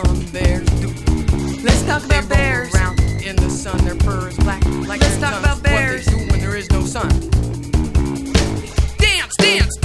some bears do. Let's talk about bears. They roll around in the sun, their fur is black like Let's their talk tongues. about bears. What they do when there is no sun. Dance, dance,